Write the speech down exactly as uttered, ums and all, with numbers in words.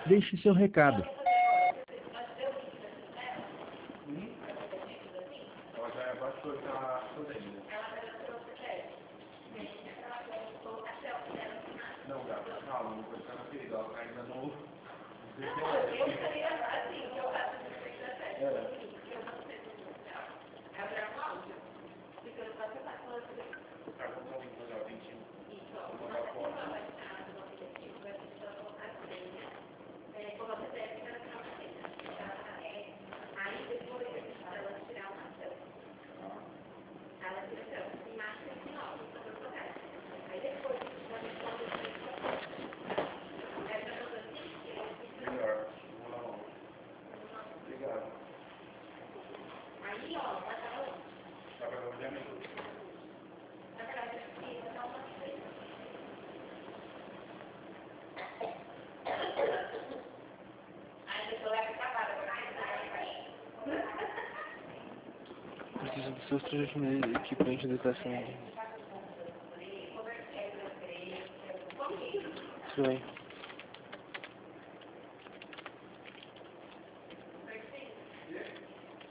Deixe seu recado. Ela já baixou a sozinha. Não, gata, calma, não foi ela fez, ela ainda não. Eu seria assim, eu acho que você já fez. É o áudio. Porque eu faço essa coisa. Tá com o legal, tem que. Isso, ó. Vou botar fora. Como você deve ter aquela cena. Aí depois ela tirar uma selfie. Ela tira selfie. Imagem assim, ó. Aí depois você melhor. Obrigado. Aí, ó, vai estar onde? Vai para o amigo. Vai para a gente vai dar uma vez. Aí depois vai ficar para Preciso dos seus três equipamentos de educação. Isso aí.